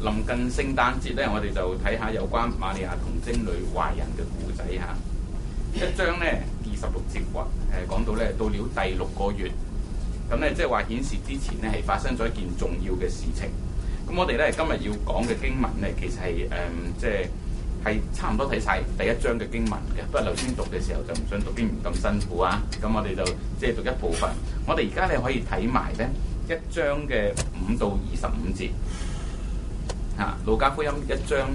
臨近聖誕節咧，我哋就睇下有關瑪利亞童貞女懷孕嘅故仔嚇。一章咧26節話講到咧，到了第6個月，咁咧即係話顯示之前咧係發生咗一件重要嘅事情。咁我哋咧今日要講嘅經文咧，其實係即係差唔多睇晒第1章嘅經文嘅。不過頭先讀嘅時候就唔想讀經文咁辛苦啊，咁我哋就即係讀一部分。我哋而家咧可以睇埋咧1章嘅5到25節。路加福音1章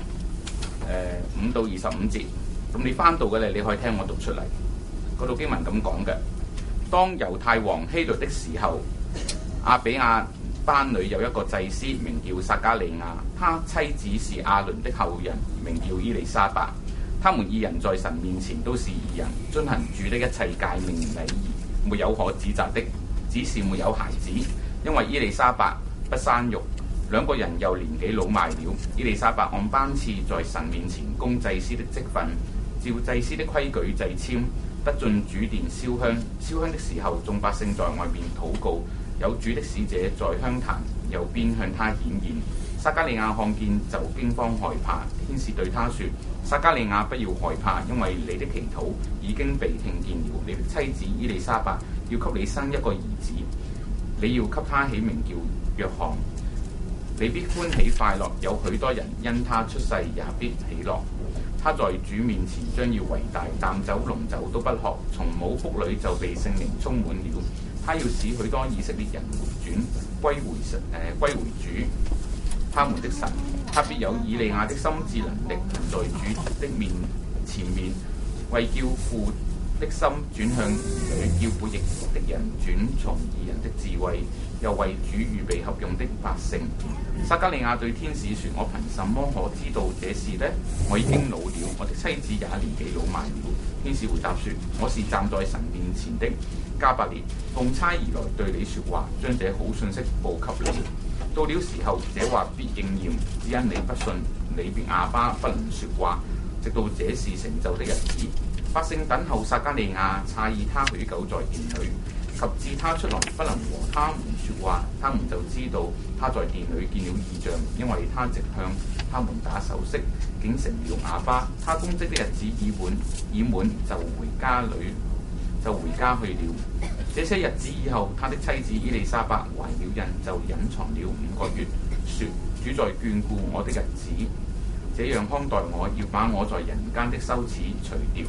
5到25節，咁你翻到嘅咧，你可以聽我讀出嚟。嗰度經文咁講嘅：當猶太王希律的時候，亞比亞班裏有一個祭司，名叫撒迦利亞，他妻子是亞倫的後人，名叫伊麗莎白。他們二人在神面前都是義人，遵行主的一切誡命禮儀，沒有可指責的，只是沒有孩子，因為伊麗莎白不生育。兩個人又年紀老邁了。伊麗莎白按班次在神面前供祭司的職分，照祭司的規矩祭籤，得進主殿燒香。燒香的時候，眾百姓在外面禱告，有主的使者在香壇右邊向他顯現。撒迦利亞看見就驚慌害怕，天使對他說：撒迦利亞，不要害怕，因為你的祈禱已經被聽見了。你的妻子伊麗莎白要給你生一個兒子，你要給他起名叫約翰。你必歡喜快樂，有許多人因他出世也必喜樂。他在主面前將要為大，淡酒濃酒都不喝，從母腹裏就被聖靈充滿了。他要使許多以色列人回轉，歸回主他們的神。他必有以利亞的心志能力，行在主的前面，為叫父的心轉向兒女，叫背逆的人轉從義人的智慧，又為主預備合用的百姓。撒迦利亞對天使說：我憑什麼可知道這事呢？我已經老了，我的妻子也年紀老邁了。天使回答說：我是站在神面前的加百列，奉差而來對你說話，將這好信息報給你。到了時候，這話必應驗，只因你不信，你便啞巴不能說話，直到這事成就的日子。百姓等候撒迦利亞，詫異他許久在殿裏，及至他出來不能和他們說話，他們就知道他在殿裏見了異象，因為他直向他們打手勢，竟成了啞巴。他公職的日子已滿，就回家去了。這些日子以後，他的妻子伊麗莎白懷了孕，就隱藏了5個月，說：主在眷顧我的日子，這樣看待我，要把我在人間的羞恥除掉。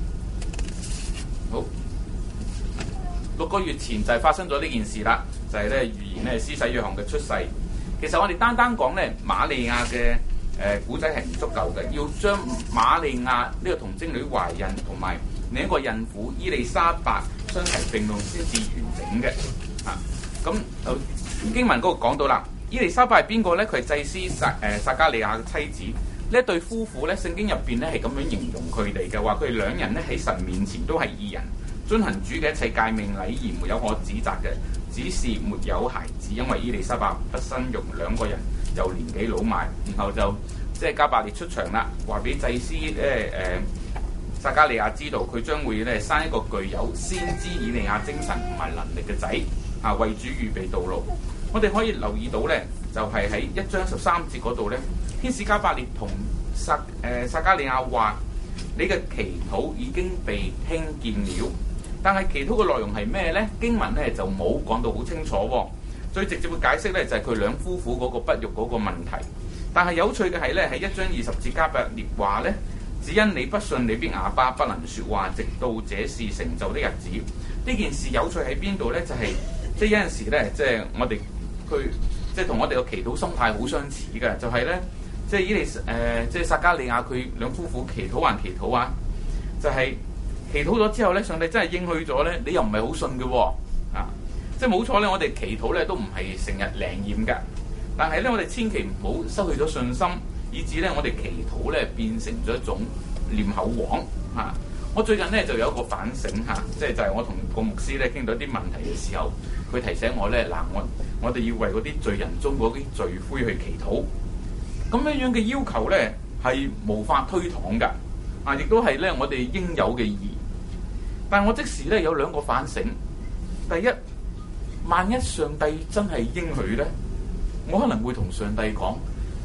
好，6個月前就係發生咗呢件事啦，就係咧預言咧施洗約翰嘅出世。其實我哋單講咧瑪利亞嘅古仔係唔足夠嘅，要將瑪利亞呢個童貞女懷孕同埋另一個孕婦伊麗莎白相提並論先至完整嘅。咁經文嗰度講到啦，伊麗莎白係邊個咧？佢係祭司撒迦利亞嘅妻子。呢一對夫婦咧，聖經入邊咧係咁樣形容佢哋嘅，話佢哋兩人咧喺神面前都係義人，遵行主嘅一切誡命禮儀，沒有可指責嘅，只是沒有孩子，因為伊麗莎白不生育，兩個人又年紀老邁，然後就即係加百列出場啦，話俾祭司撒迦利亞知道佢將會咧生一個具有先知以利亞精神同埋能力嘅仔，為主預備道路。我哋可以留意到咧，就係喺1章13節嗰度咧，天使加百列同撒迦利亞話：你嘅祈禱已經被聽見了。但係祈禱嘅內容係咩咧？經文咧就冇講到好清楚喎。最直接嘅解釋咧就係佢兩夫婦嗰個不育嗰個問題。但係有趣嘅係咧，喺1章20節加百列話咧：只因你不信，你必啞巴不能說話，直到這事成就的日子。呢件事有趣喺邊度咧？就係即係有陣時咧，即係我哋佢即係同我哋個祈禱心態好相似嘅，就係咧。即係撒迦利亞佢兩夫婦祈禱還祈禱啊！就係祈禱咗之後咧，上帝真係應許咗咧，你又唔係好信嘅喎即係冇錯咧，我哋祈禱咧都唔係成日靈驗嘅，但係咧我哋千祈唔好失去咗信心，以致咧我哋祈禱咧變成咗一種念口簧我最近咧就有一個反省就係我同個牧師咧傾到一啲問題嘅時候，佢提醒我咧我哋要為嗰啲罪人中嗰啲罪魁去祈禱。咁樣嘅要求咧係無法推搪㗎，亦都係咧我哋應有嘅義。但係我即時咧有2個反省。第一，萬一上帝真係應許咧，我可能會同上帝講：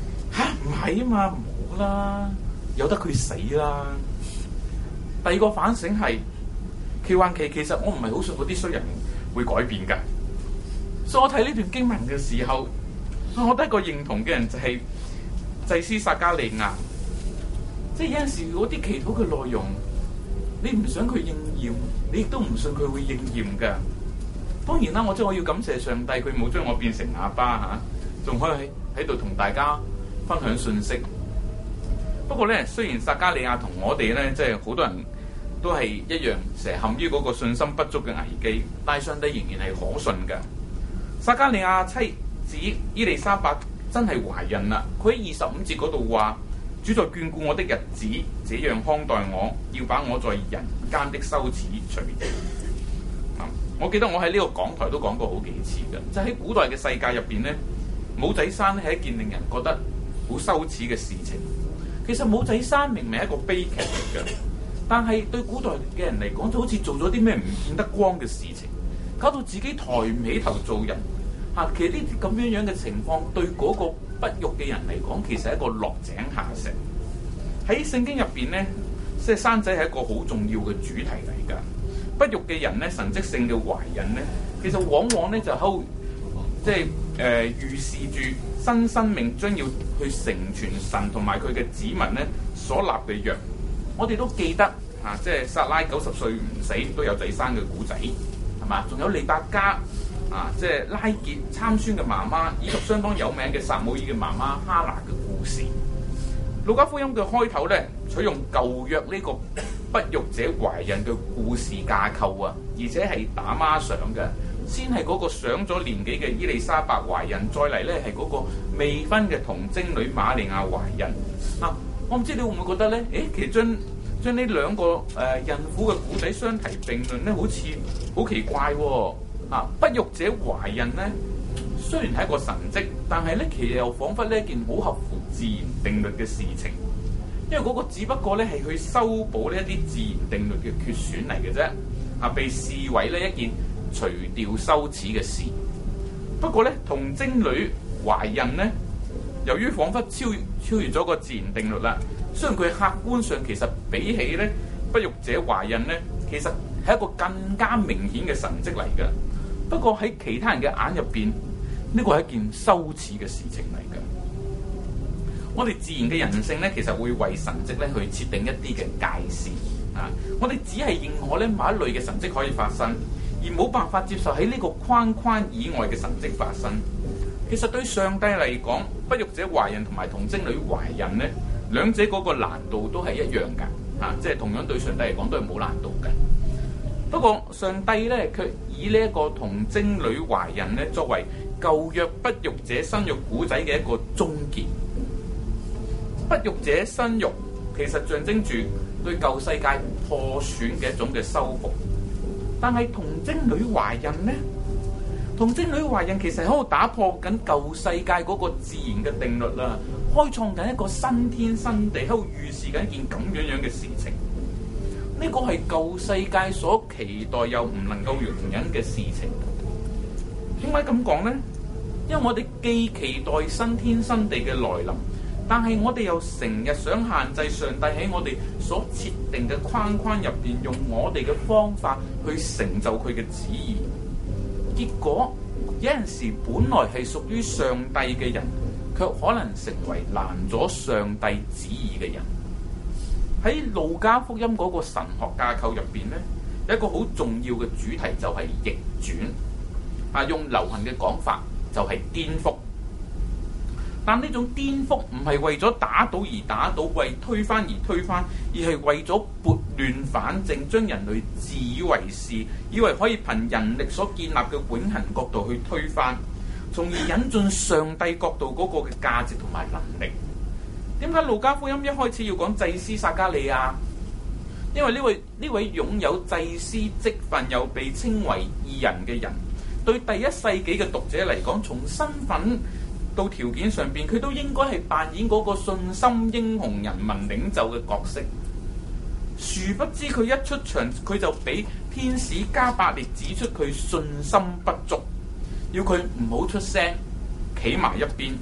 唔係啊嘛，冇啦，由得佢死啦。第二個反省係奇幻期，其實我唔係好信嗰啲衰人會改變㗎。所以我睇呢段經文嘅時候，我第一個認同嘅人就係祭司撒迦利亞。即係有陣時嗰啲祈禱嘅內容，你唔想佢應驗，你亦都唔信佢會應驗㗎。當然啦，我要感謝上帝，佢冇將我變成啞巴嚇，仲可以喺度同大家分享信息。不過咧，雖然撒迦利亞同我哋咧，即係好多人都係一樣，成日陷於嗰個信心不足嘅危機，但係上帝仍然係可信嘅。撒迦利亞妻子伊麗莎白真係懷孕啦。佢喺25節嗰度話：主在眷顧我的日子，這樣看待我，要把我在人間的羞恥除掉。我記得我喺呢個講台都講過好幾次嘅，就喺古代嘅世界入邊咧，帽仔山咧係一件令人覺得好羞恥嘅事情。其實帽仔山明明係一個悲劇嚟嘅，但係對古代嘅人嚟講，就好似做咗啲咩唔見得光嘅事情，搞到自己抬唔起頭做人。其實呢啲咁樣嘅情況，對嗰個不育嘅人嚟講，其實係一個落井下石。喺聖經入邊咧，即係生仔係一個好重要嘅主題嚟㗎。不育嘅人咧，神蹟性嘅懷孕咧，其實往往咧就喺即係預示住新生命將要去成全神同埋佢嘅子民咧所立嘅約。我哋都記得即係撒拉90歲唔死都有仔生嘅古仔，係嘛？仲有利百加即係拉結參孫嘅媽媽，以及相當有名嘅撒母耳嘅媽媽哈拿嘅故事。路加福音嘅開頭咧，採用舊約呢個不育者懷孕嘅故事架構啊，而且係打孖上嘅，先係嗰個上咗年紀嘅伊麗莎白懷孕，再嚟咧係嗰個未婚嘅童貞女瑪利亞懷孕。我唔知你會唔會覺得咧？其實將呢兩個孕婦嘅故仔相提並論咧，好似好奇怪喎。不育者懷孕咧，雖然係一個神蹟，但係咧其實又彷彿呢一件好合乎自然定律嘅事情，因為嗰個只不過咧係去修補呢一啲自然定律嘅缺損嚟嘅啫，被視為呢一件除掉羞恥嘅事。不過咧，童貞女懷孕咧，由於彷彿超越咗個自然定律啦，雖然佢客觀上其實比起咧不育者懷孕咧，其實係一個更加明顯嘅神蹟嚟嘅。不過喺其他人嘅眼入邊，呢個係一件羞恥嘅事情嚟嘅。我哋自然嘅人性咧，其實會為神蹟咧去設定一啲嘅界線我哋只係認可咧某一類嘅神蹟可以發生，而冇辦法接受喺呢個框框以外嘅神蹟發生。其實對上帝嚟講，不育者懷孕同埋童貞女懷孕咧，兩者嗰個難度都係一樣㗎即係同樣對上帝嚟講都係冇難度嘅。不過上帝咧，卻以呢一個童貞女懷孕咧，作為舊約不育者生育古仔嘅一個終結。不育者生育其實象徵住對舊世界破損嘅一種嘅修復，但係童貞女懷孕呢？童貞女懷孕其實喺度打破緊舊世界嗰個自然嘅定律啦，開創緊一個新天新地，喺度預示緊一件咁樣嘅事情。呢個係舊世界所期待又唔能夠容忍嘅事情。點解咁講呢？因為我哋既期待新天新地嘅來臨，但係我哋又成日想限制上帝喺我哋所設定嘅框框入邊，用我哋嘅方法去成就佢嘅旨意。結果有陣時本來係屬於上帝嘅人，卻可能成為攔咗上帝旨意嘅人。喺路加福音嗰個神學架構入邊咧，有一個好重要嘅主題就係逆轉用流行嘅講法就係顛覆。但呢種顛覆唔係為咗打倒而打倒，為推翻而推翻，而係為咗撥亂反正，將人類自以為是，以為可以憑人力所建立嘅永恆國度去推翻，從而引進上帝國度嗰個嘅價值同埋能力。點解路加福音一開始要講祭司撒迦利亞？因為呢位擁有祭司職分又被稱為義人嘅人，對第一世紀嘅讀者嚟講，從身份到條件上邊，佢都應該係扮演嗰個信心英雄人民領袖嘅角色。殊不知佢一出場，佢就俾天使加百列指出佢信心不足，要佢唔好出聲，企埋一邊，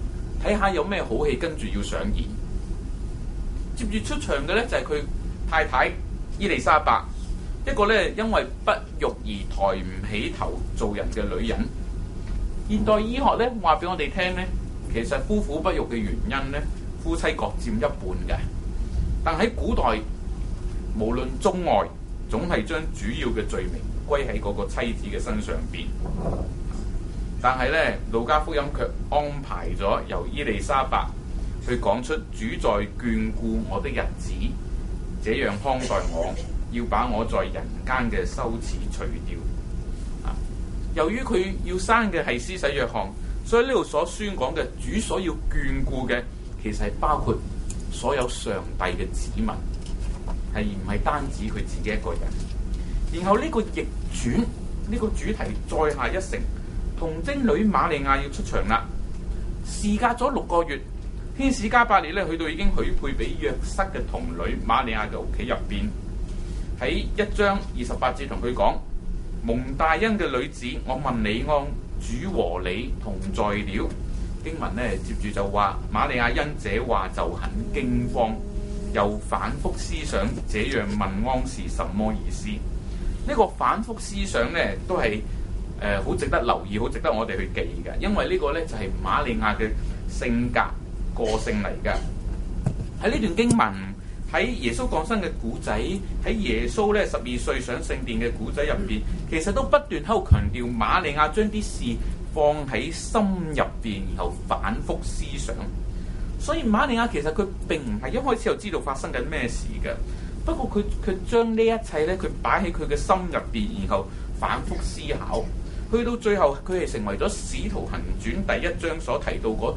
睇下有咩好戲跟住要上演。接住出場嘅咧就係佢太太伊麗莎白，一個咧因為不育而抬唔起頭做人嘅女人。現代醫學咧話俾我哋聽咧，其實夫婦不育嘅原因咧，夫妻各佔一半嘅。但喺古代，無論中外，總係將主要嘅罪名歸喺嗰個妻子嘅身上邊。但係咧，路加福音卻安排咗由伊麗莎白去講出主在眷顧我的日子，這樣看待我，要把我在人間嘅羞恥除掉。由於佢要生嘅係施洗約翰，所以呢度所宣講嘅主所要眷顧嘅，其實係包括所有上帝嘅子民，係唔係單止佢自己一個人。然後呢個逆轉，呢個主題再下一城，童貞女瑪利亞要出場啦。事隔咗6個月，天使加百列咧去到已經許配俾約瑟嘅童女瑪利亞嘅屋企入邊，喺1章28節同佢講：蒙大恩嘅女子，我問你安，主和你同在了。經文咧接住就話，瑪利亞因這話就很驚慌，又反覆思想這樣問安是什麼意思。呢個反覆思想咧都係好值得留意，好值得我哋去記嘅，因為呢個咧就係瑪利亞嘅性格個性嚟嘅。喺呢段經文，喺耶穌降生嘅古仔，喺耶穌咧12歲上聖殿嘅古仔入邊，其實都不斷喺度強調瑪利亞將啲事放喺心入邊，然後反覆思想。所以瑪利亞其實佢並唔係一開始就知道發生緊咩事嘅，不過佢將呢一切咧，佢擺喺佢嘅心入邊，然後反覆思考，去到最後佢係成為咗《使徒行傳》第1章所提到嗰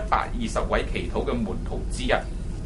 120位祈禱嘅門徒之一。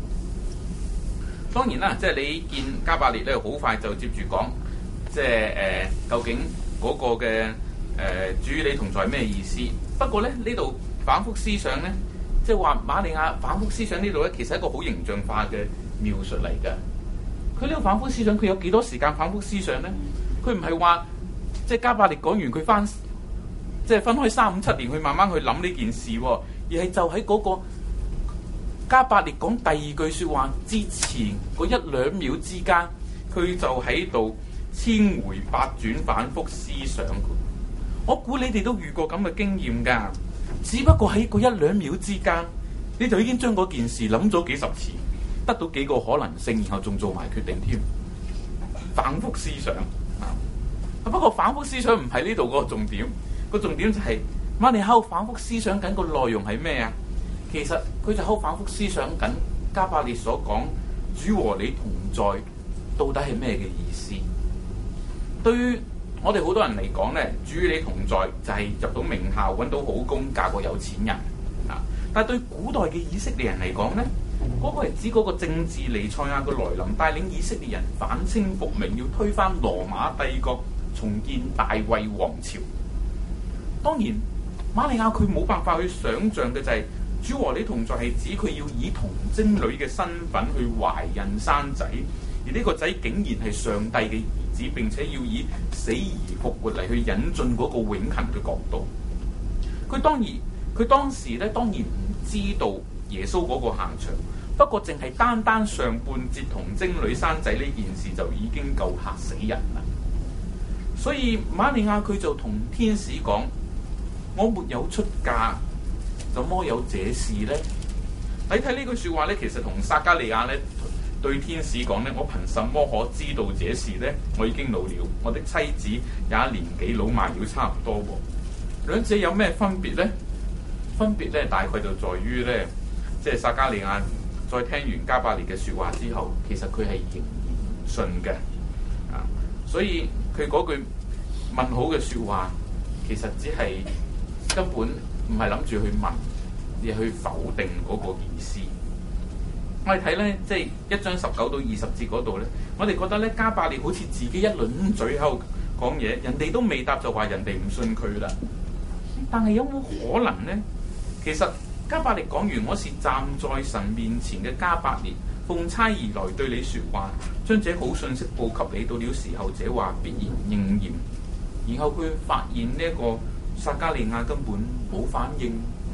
當然啦，即係你見加百列咧，好快就接住講，即係究竟嗰個嘅主與你同在咩意思？不過咧呢度反覆思想咧，即係話瑪利亞反覆思想呢度咧，其實係一個好形象化嘅描述嚟嘅。佢呢個反覆思想，佢有幾多時間反覆思想咧？佢唔係話即係加百列講完佢翻，即係分開3、5、7年去慢慢去諗呢件事，而係就喺嗰個加百列講第2句說話之前嗰1-2秒之間，佢就喺度千回百轉反覆思想。我估你哋都遇過咁嘅經驗㗎，只不過喺嗰1-2秒之間，你就已經將嗰件事諗咗幾十次，得到幾個可能性，然後仲做埋決定添。反覆思想啊！不過反覆思想唔係呢度嗰個重點，個重點就係瑪利亞反覆思想緊個內容係咩啊？其實佢就好反覆思想緊加百列所講主和你同在到底係咩嘅意思。對於我哋好多人嚟講咧，主與你同在就係入到名校，揾到好工，嫁個有錢人啊！但係對古代嘅以色列人嚟講咧，嗰個係指嗰個政治彌賽亞嘅來臨，帶領以色列人反清復明，要推翻羅馬帝國，重建大衛王朝。當然瑪利亞佢冇辦法去想像嘅就係主和你同在係指佢要以童貞女嘅身份去懷孕生仔，而呢個仔竟然係上帝嘅兒子，並且要以死而復活嚟去引進嗰個永恆嘅國度。佢當時咧當然唔知道耶穌嗰個下場，不過淨係單上半節童貞女生仔呢件事就已經夠嚇死人啦。所以瑪利亞佢就同天使講：我沒有出嫁，怎麼有這事呢？你睇呢句說話咧，其實同撒迦利亞咧對天使講咧：我憑什麼可知道這事呢？我已經老了，我的妻子也年紀老邁了差唔多喎。兩者有咩分別呢？分別咧大概就在於咧，即係撒迦利亞在聽完加百列嘅說話之後，其實佢係仍然信嘅啊，所以佢嗰句問好嘅說話，其實只係根本唔係諗住去問，而係去否定嗰個意思。我哋睇咧，即係1章19到20節嗰度咧，我哋覺得咧加百列好似自己一輪嘴喺度講嘢，人哋都未答就話人哋唔信佢啦。但係有冇可能咧？其實加百列講完，我是站在神面前嘅加百列，奉差而來對你說話，將這好信息報給你，到了時候這話必然應驗。然後佢發現呢一個撒迦利亞根本冇反應、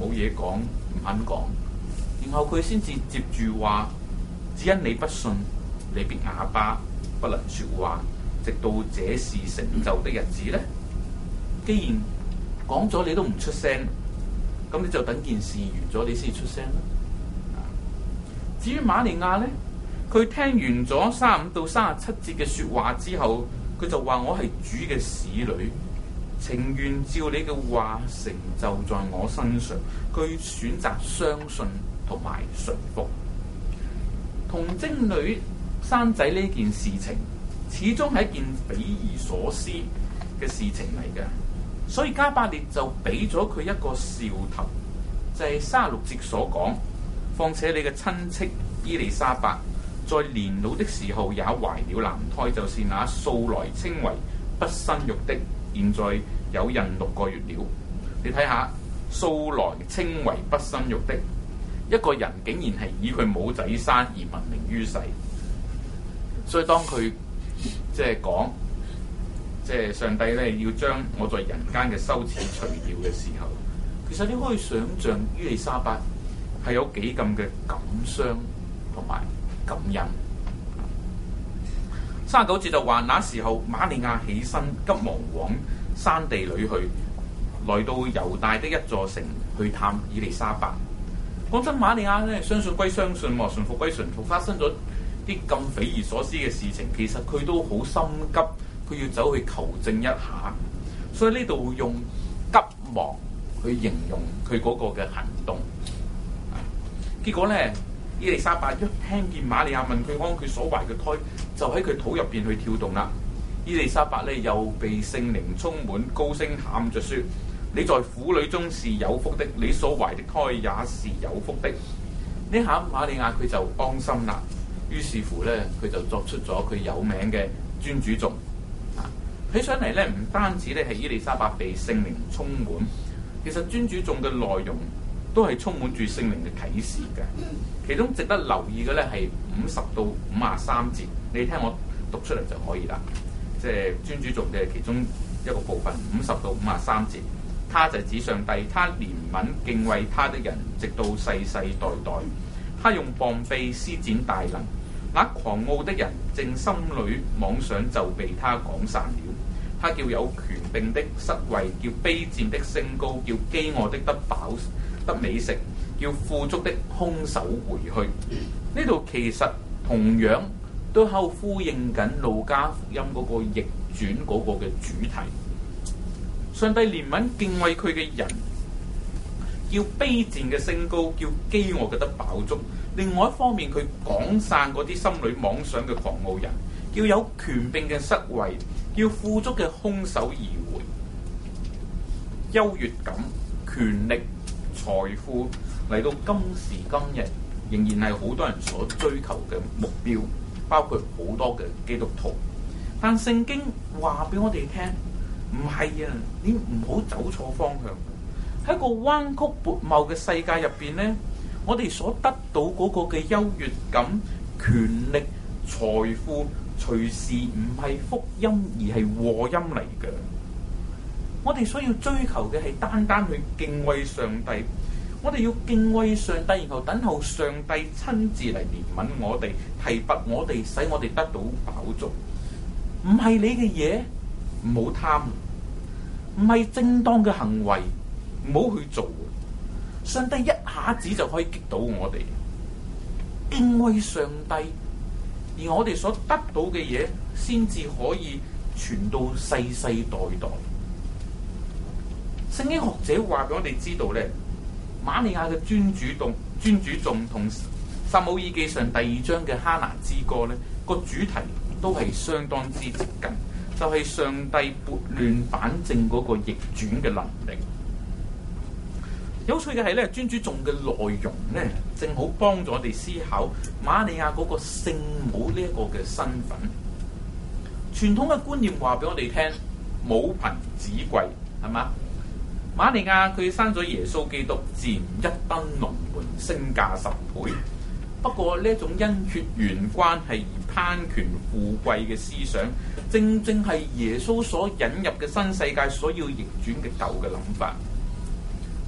冇嘢講，唔肯講。然後佢先至接住話：只因你不信，你必啞巴，不能說話，直到這事成就的日子呢。既然講咗你都唔出聲，咁你就等件事完咗你先出聲啦。至於瑪利亞呢，佢聽完咗35到37節嘅說話之後，佢就話：我係主嘅使女，情願照你嘅話成就在我身上。佢選擇相信同埋順服。童貞女生仔呢件事情，始終係一件匪夷所思嘅事情嚟嘅，所以加百列就俾咗佢一個兆頭，就係36節所講：況且你嘅親戚伊利沙伯在年老的時候也懷了男胎，就是那素來稱為不生育的，現在有孕6個月了。你睇下，素來稱為不生育的一個人，竟然係以佢冇仔生而聞名於世。所以當佢即係講，即係上帝咧要將我在人間嘅羞恥除掉嘅時候，其實你可以想象伊利沙伯係有幾咁嘅感傷同埋感恩。39節就話：那時候瑪利亞起身，急忙往山地裏去，來到猶大的一座城去探伊利沙伯。講真，瑪利亞咧相信歸相信，順服歸順服，發生咗啲咁匪夷所思嘅事情，其實佢都好心急，佢要走去求證一下，所以呢度用急忙去形容佢嗰個嘅行動。結果咧，伊利沙伯一聽見瑪利亞問佢安，佢所懷嘅胎就喺佢肚入邊去跳動啦。伊利沙伯咧又被聖靈充滿，高聲喊着說：你在婦女中是有福的，你所懷的胎也是有福的。呢下瑪利亞佢就安心啦。於是乎咧，佢就作出咗佢有名嘅尊主頌。睇上嚟咧，唔單止咧係伊利沙伯被聖靈充滿，其實尊主頌嘅內容都係充滿住聖靈嘅啟示嘅。其中值得留意嘅咧係50到53節，你聽我讀出嚟就可以啦。即係尊主頌嘅其中一個部分50到53節，他就指上帝，他憐憫敬畏他的人，直到世世代代。他用膀臂施展大能，那狂傲的人正心裏妄想就被他趕散了。他叫有權柄的失位，叫卑賤的升高，叫飢餓的得飽得美食，叫富足的空手回去。呢度其實同樣都喺度呼應緊路加福音嗰個逆轉嗰個嘅主題。上帝憐憫敬畏佢嘅人，叫卑賤嘅升高，叫飢餓嘅得飽足。另外一方面，佢趕散嗰啲心裏妄想嘅狂傲人，叫有權柄嘅失位，叫富足嘅空手而回。優越感、權力、財富嚟到今時今日，仍然係好多人所追求嘅目標，包括好多嘅基督徒。但聖經話俾我哋聽，唔係啊，你唔好走錯方向。喺個彎曲悖謬嘅世界入邊咧，我哋所得到嗰個嘅優越感、權力、財富，隨時唔係福音而係禍音嚟嘅。我哋所要追求嘅係單單去敬畏上帝，我哋要敬畏上帝，然後等候上帝親自嚟憐憫我哋，提拔我哋，使我哋得到飽足。唔係你嘅嘢，唔好貪；唔係正當嘅行為，唔好去做。上帝一下子就可以擊倒我哋。敬畏上帝，而我哋所得到嘅嘢，先至可以傳到世世代代。聖經學者話俾我哋知道咧，瑪利亞嘅尊主頌同撒母耳記上第2章嘅哈拿之歌咧，個主題都係相當之接近，就係上帝撥亂反正嗰個逆轉嘅能力。有趣嘅係咧，尊主頌嘅內容咧，正好幫助我哋思考瑪利亞嗰個聖母呢一個嘅身份。傳統嘅觀念話俾我哋聽，母憑子貴，係嘛？瑪利亞佢生咗耶穌基督，自然一登龍門，身價10倍。不過呢一種因血緣關係而攀權富貴嘅思想，正正係耶穌所引入嘅新世界所要逆轉嘅舊嘅諗法。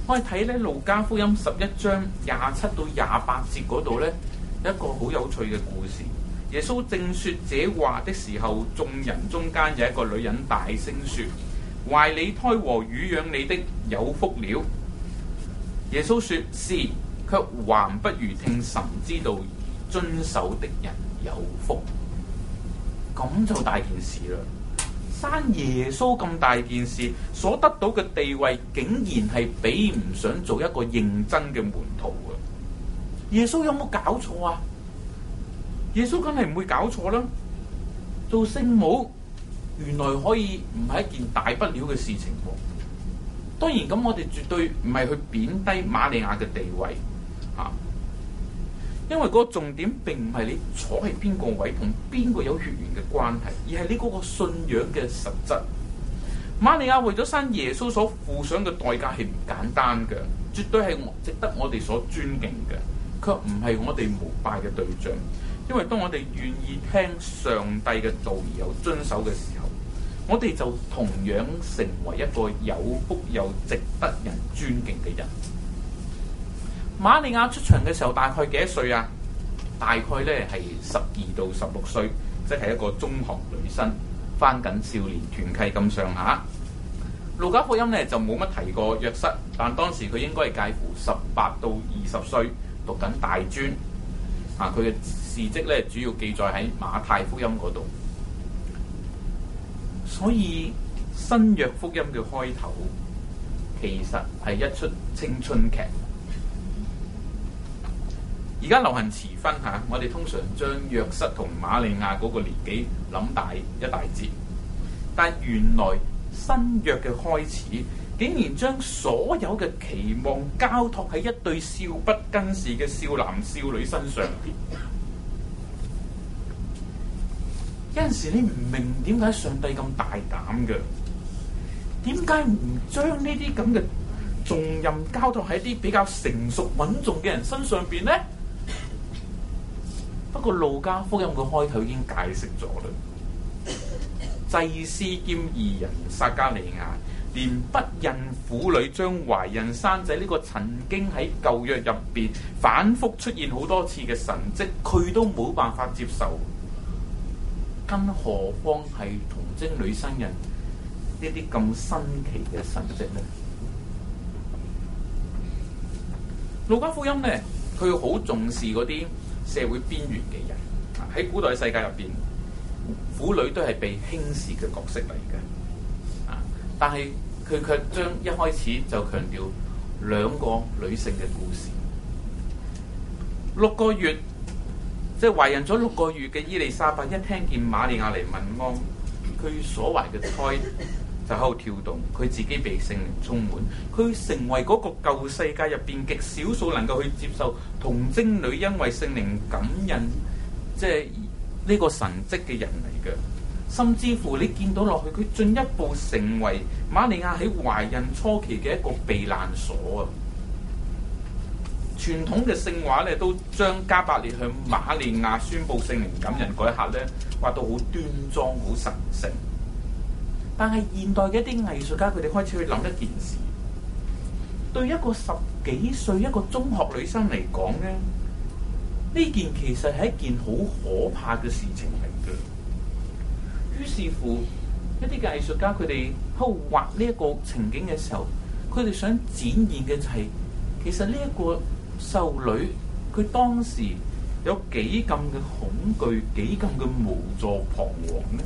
我哋睇咧路加福音11章27到28節嗰度咧，有一個好有趣嘅故事。耶穌正說這話的時候，眾人中間有一個女人大聲說：懷你胎和乳養你的有福了。耶穌說是，卻還不如聽神之道遵守的人有福。咁就大件事啦。生耶穌咁大件事，所得到嘅地位竟然係比唔上做一個認真嘅門徒啊！耶穌有冇搞錯啊？耶穌梗係唔會搞錯啦。做聖母原來可以唔係一件大不了嘅事情喎。當然咁，我哋絕對唔係去貶低瑪利亞嘅地位啊，因為嗰個重點並唔係你坐喺邊個位同邊個有血緣嘅關係，而係你嗰個信仰嘅實質。瑪利亞為咗生耶穌所付上嘅代價係唔簡單嘅，絕對係值得我哋所尊敬嘅，卻唔係我哋膜拜嘅對象。因為當我哋願意聽上帝嘅道而又遵守嘅時候，我哋就同樣成為一個有福又值得人尊敬嘅人。瑪利亞出場嘅時候大概幾多歲啊？大概咧係12到16歲，即係一個中學女生，返緊少年團契咁上下。路加福音咧就冇乜提過約瑟，但當時佢應該係介乎18到20歲，讀緊大專。啊，佢嘅事蹟咧主要記載喺馬太福音嗰度。所以新約福音嘅開頭其實係一出青春劇。而家流行遲婚嚇，我哋通常將約瑟同瑪利亞嗰個年紀諗大一大截，但原來新約嘅開始竟然將所有嘅期望交託喺一對少不更事嘅少男少女身上邊。有陣時你唔明點解上帝咁大膽嘅？點解唔將呢啲咁嘅重任交託喺啲比較成熟穩重嘅人身上邊呢？不過路加福音嘅開頭已經解釋咗啦。祭司兼義人撒迦利亞，連不孕婦女將懷孕生仔呢個曾經喺舊約入邊反覆出現好多次嘅神蹟，佢都冇辦法接受。更何況係童貞女生人呢啲咁新奇嘅神蹟呢？路加福音呢，佢好重視嗰啲社會邊緣嘅人。喺古代世界入邊，婦女都係被輕視嘅角色嚟嘅。但係佢卻將一開始就強調兩個女性嘅故事。6個月。即係懷孕咗6個月嘅伊麗莎白，一聽見瑪利亞嚟問安，佢所懷嘅胎就喺度跳動，佢自己被聖靈充滿，佢成為嗰個舊世界入邊極少數能夠去接受童貞女因為聖靈感孕，即係呢個神蹟嘅人嚟嘅。甚至乎你見到落去，佢進一步成為瑪利亞喺懷孕初期嘅一個避難所啊！傳統嘅聖畫咧，都將加百列向瑪利亞宣佈聖靈感孕嗰一刻咧，畫到好端莊、好神聖。但係現代嘅一啲藝術家，佢哋開始去諗一件事：對一個10幾歲一個中學女生嚟講咧，呢件其實係一件好可怕嘅事情嚟嘅。於是乎，一啲嘅藝術家佢哋喺度畫呢一個情景嘅時候，佢哋想展現嘅就係、其實呢一個少女佢當時有幾咁嘅恐懼，幾咁嘅無助彷徨呢？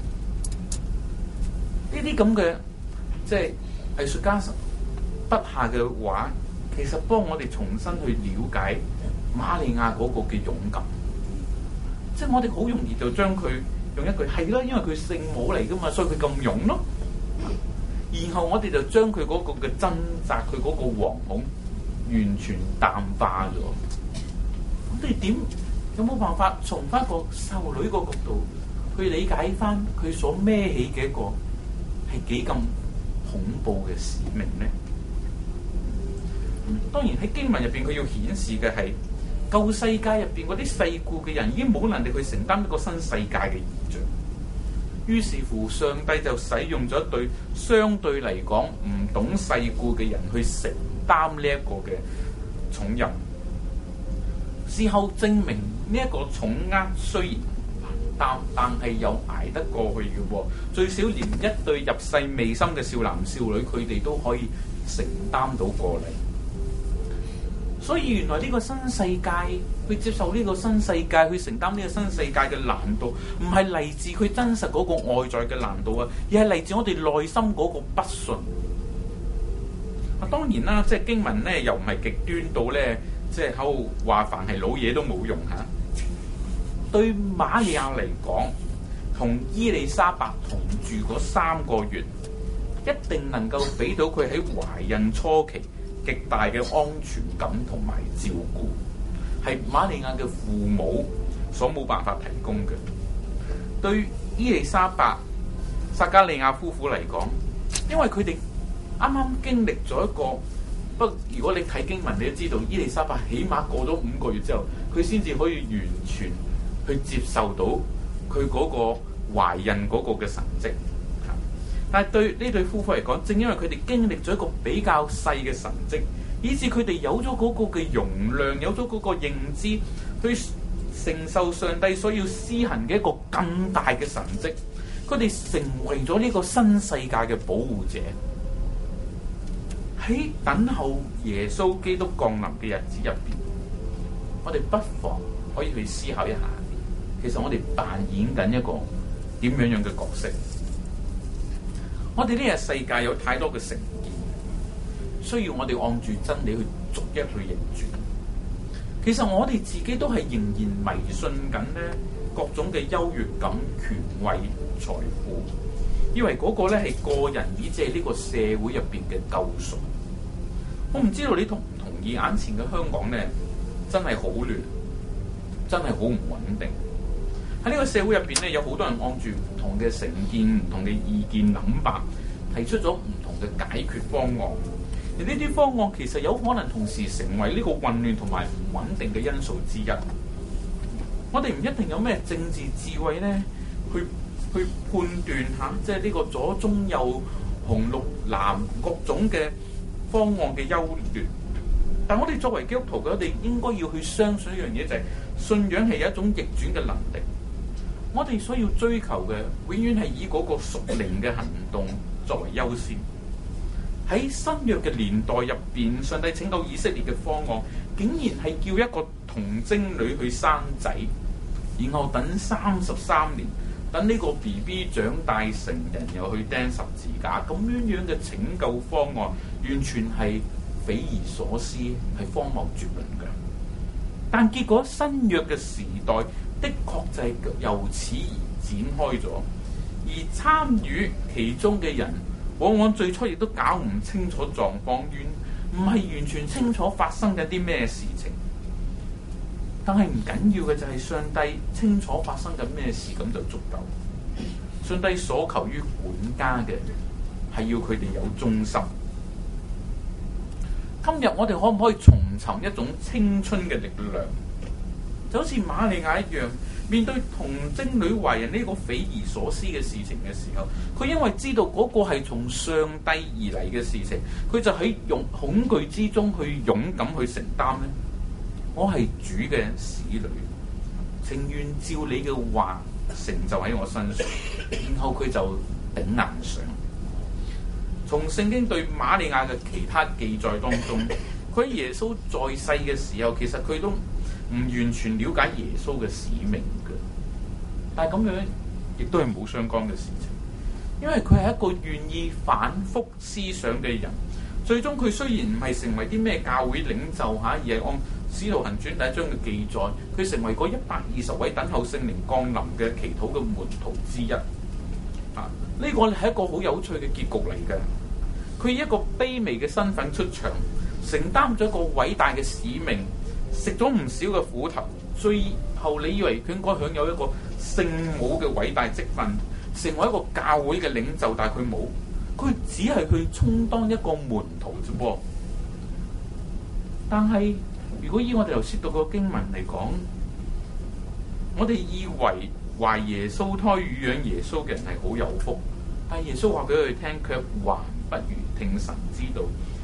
呢啲咁嘅即係藝術家筆下嘅畫，其實幫我哋重新去了解瑪利亞嗰個嘅勇敢。即係我哋好容易就將佢用一句係啦，因為佢聖母嚟噶嘛，所以佢咁勇咯。然後我哋就將佢嗰個嘅掙扎，佢嗰個惶恐，完全淡化咗。咁你點有冇辦法從翻個少女個角度去理解翻佢所孭起嘅一個係幾咁恐怖嘅使命呢？當然喺經文入邊，佢要顯示嘅係舊世界入邊嗰啲世故嘅人已經冇能力去承擔一個新世界嘅異象。於是乎，上帝就使用咗一對相對嚟講唔懂世故嘅人去承擔呢一個嘅重任。事後證明呢一個重壓雖然難擔，但係又捱得過去嘅喎。最少連一對入世未深嘅少男少女，佢哋都可以承擔到過嚟。所以原來呢個新世界，去接受呢個新世界，去承擔呢個新世界嘅難度，唔係嚟自佢真實嗰個外在嘅難度啊，而係嚟自我哋內心嗰個不信。當然啦，即係經文咧，又唔係極端到咧，即係喺度話凡係老嘢都冇用嚇。對瑪利亞嚟講，同伊麗莎白同住嗰3個月，一定能夠俾到佢喺懷孕初期極大嘅安全感同埋照顧，係瑪利亞嘅父母所冇辦法提供嘅。對伊麗莎白、撒加利亞夫婦嚟講，因為佢哋啱啱經歷咗一個，不過如果你睇經文，你都知道伊麗莎白起碼過咗5個月之後，佢先至可以完全去接受到佢嗰個懷孕嗰個嘅神蹟。但係對呢對夫婦嚟講，正因為佢哋經歷咗一個比較細嘅神蹟，以致佢哋有咗嗰個嘅容量，有咗嗰個認知，去承受上帝所要施行嘅一個更大嘅神蹟。佢哋成為咗呢個新世界嘅保護者。喺等候耶穌基督降臨嘅日子入邊，我哋不妨可以去思考一下，其實我哋扮演緊一個點樣嘅角色。我哋呢個世界有太多嘅成見，需要我哋按住真理去逐一去認住。其實我哋自己都係仍然迷信緊咧各種嘅優越感、權位、財富，以為嗰個咧係個人以至係呢個社會入邊嘅救贖。我唔知道你同唔同意，眼前嘅香港咧真係好亂，真係好唔穩定。喺呢個社會入邊咧，有好多人按住唔同嘅成見、唔同嘅意見、諗法，提出咗唔同嘅解決方案。而呢啲方案其實有可能同時成為呢個混亂同埋唔穩定嘅因素之一。我哋唔一定有咩政治智慧咧，去判斷下，即係呢個左中右、紅綠藍各種嘅方案嘅優劣。但我哋作為基督徒，我哋應該要去相信一樣嘢，就係信仰係有一種逆轉嘅能力。我哋所要追求嘅，永遠係以嗰個屬靈嘅行動作為優先。喺新約嘅年代入邊，上帝拯救以色列嘅方案，竟然係叫一個童貞女去生仔，然後等33年，等呢個 BB 長大成人，又去釘十字架，咁樣嘅拯救方案，完全係匪夷所思，係荒謬絕倫嘅。但結果新約嘅時代，的確就係由此而展開咗，而參與其中嘅人，往往最初亦都搞唔清楚狀況，唔係完全清楚發生緊啲咩事情。但係唔緊要嘅就係上帝清楚發生緊咩事，咁就足夠。上帝所求於管家嘅係要佢哋有忠心。今日我哋可唔可以重尋一種青春嘅力量？就好似瑪利亞一樣，面對童貞女懷孕呢個匪夷所思嘅事情嘅時候，佢因為知道嗰個係從上帝而嚟嘅事情，佢就喺恐懼之中去勇敢去承擔咧。我係主嘅使女，情願照你嘅話成就喺我身上，然後佢就頂硬上。從聖經對瑪利亞嘅其他記載當中，佢喺耶穌在世嘅時候，其實佢都唔完全了解耶穌嘅使命嘅，但係咁樣亦都係冇相干嘅事情，因為佢係一個願意反覆思想嘅人。最終佢雖然唔係成為啲咩教會領袖嚇，而係按《使徒行傳》第1章嘅記載，佢成為嗰120位等候聖靈降臨嘅祈禱嘅門徒之一。啊，呢個係一個好有趣嘅結局嚟嘅。佢以一個卑微嘅身份出場，承擔咗一個偉大嘅使命。食咗唔少嘅苦頭，最後你以為佢應該享有一個聖母嘅偉大職分，成為一個教會嘅領袖，但係佢冇，佢只係去充當一個門徒啫噃。但係如果以我哋頭先讀個經文嚟講，我哋以為懷耶穌胎乳養耶穌嘅人係好有福，但係耶穌話俾佢哋聽，卻還不如聽神之道，而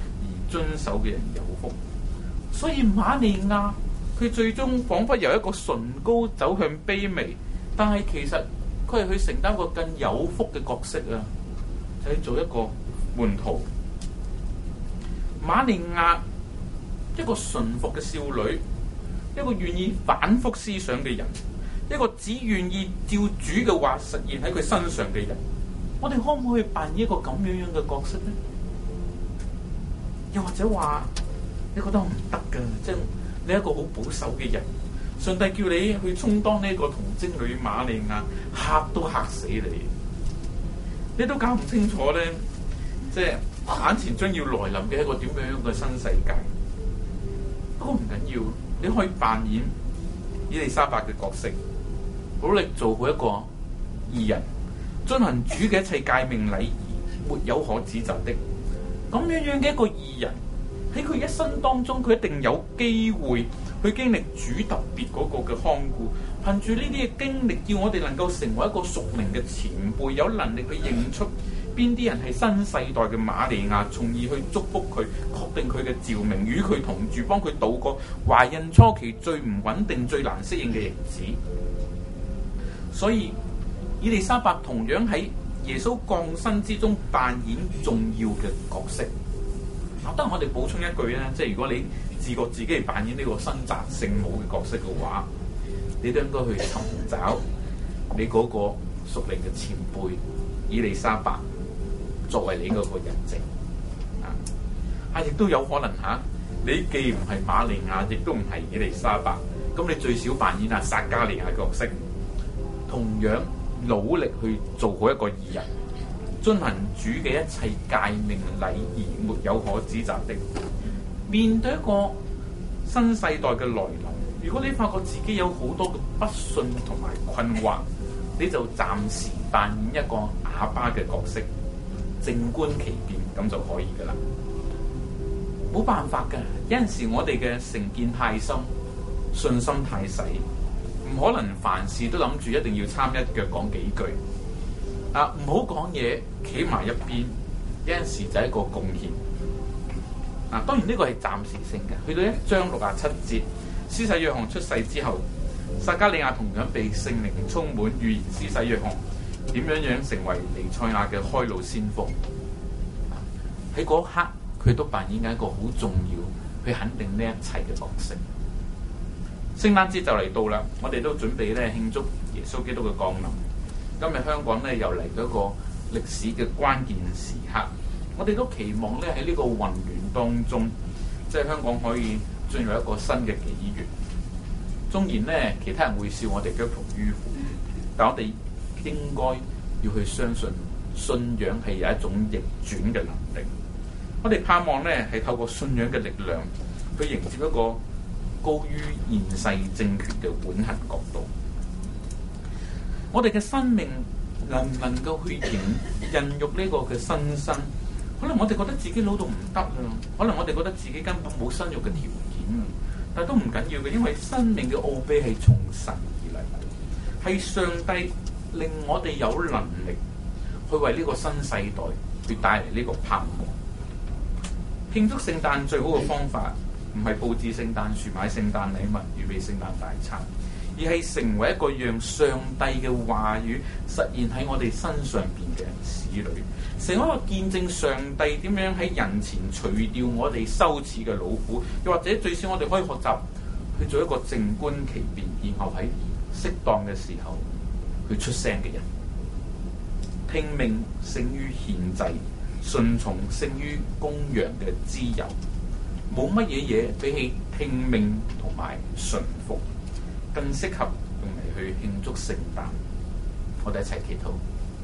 遵守嘅人有福。所以瑪利亞佢最終彷彿由一個崇高走向卑微，但係其實佢係去承擔一個更有福嘅角色啊，就係做一個門徒。瑪利亞一個順服嘅少女，一個願意反覆思想嘅人，一個只願意照主嘅話實現喺佢身上嘅人，我哋可唔可以扮演一個咁樣嘅角色呢？又或者話你覺得唔得㗎，即係你一個好保守嘅人，上帝叫你去充當呢個童貞女瑪利亞，嚇都嚇死你，你都搞唔清楚咧，即係眼前將要來臨嘅一個點樣嘅新世界。不過唔緊要，你可以扮演以利沙伯嘅角色，努力做好一個義人，遵行主嘅一切誡命禮儀，沒有可指責的。咁樣嘅一個義人喺佢一生當中，佢一定有機會去經歷主特別嗰個嘅看顧。憑住呢啲嘅經歷，叫我哋能夠成為一個屬靈嘅前輩，有能力去認出邊啲人係新世代嘅瑪利亞，從而去祝福佢，確定佢嘅召命，與佢同住，幫佢度過懷孕初期最唔穩定、最難適應嘅日子。所以以利沙伯同樣喺耶穌降生之中扮演重要嘅角色。得我哋補充一句咧，即係如果你自覺自己係扮演呢個新紮聖母嘅角色嘅話，你都應該去尋找你嗰個屬靈嘅前輩以利沙伯作為你嗰個人證亦都有可能你既唔係瑪利亞，亦都唔係以利沙伯，咁你最少扮演撒加利亞嘅角色，同樣努力去做好一個義人，遵行主嘅一切誡命禮儀，沒有可指責的。面對一個新世代嘅來臨，如果你發覺自己有好多嘅不信同埋困惑，你就暫時扮演一個啞巴嘅角色，靜觀其變，咁就可以噶啦。冇辦法噶，有陣時我哋嘅成見太深，信心太細，唔可能凡事都諗住一定要參一腳講幾句。唔好講嘢，企埋一邊，有陣時就係一個貢獻。當然呢個係暫時性嘅。去到1章67節，施洗約翰出世之後，撒加利亞同樣被聖靈充滿，預言施洗約翰點樣成為彌賽亞嘅開路先鋒。喺嗰刻，佢都扮演緊一個好重要去肯定呢一切嘅角色。聖誕節就嚟到啦，我哋都準備咧慶祝耶穌基督嘅降臨。今日香港咧又嚟到一個歷史嘅關鍵時刻，我哋都期望咧喺呢個混亂當中，即係香港可以進入一個新嘅紀元。縱然咧其他人會笑我哋基督徒迂腐，但我哋應該要去相信信仰係有一種逆轉嘅能力。我哋盼望咧係透過信仰嘅力量去迎接一個高於現世政權嘅管轄角度。我哋嘅生命能唔能夠去孕育呢個嘅新生？可能我哋覺得自己老到唔得啦，可能我哋覺得自己根本冇生育嘅條件，但係都唔緊要嘅，因為生命嘅奧秘係從神而嚟，係上帝令我哋有能力去為呢個新世代去帶嚟呢個盼望。慶祝聖誕最好嘅方法唔係佈置聖誕樹、買聖誕禮物、預備聖誕大餐，而係成為一個讓上帝嘅話語實現喺我哋身上邊嘅使女，成為一個見證上帝點樣喺人前除掉我哋羞恥嘅老虎，又或者最少我哋可以學習去做一個靜觀其變，然後喺適當嘅時候去出聲嘅人。聽命勝於獻祭，順從勝於公羊嘅脂油。冇乜嘢嘢比起聽命同埋順服更適合用嚟去慶祝聖誕。我哋一齊祈禱。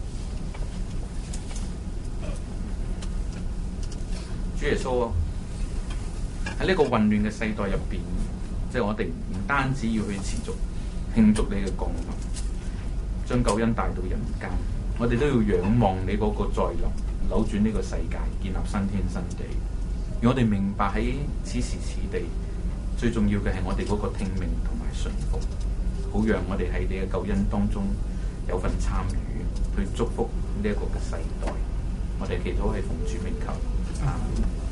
主耶穌喺呢個混亂嘅世代入邊，即係我哋唔單止要去持續慶祝你嘅降臨，將救恩帶到人間，我哋都要仰望你嗰個再臨，扭轉呢個世界，建立新天新地。而我哋明白喺此時此地，最重要嘅係我哋嗰個聽命同埋順服，好讓我哋喺你嘅救恩當中有份參與，去祝福呢一個嘅世代。我哋祈禱係奉主名求。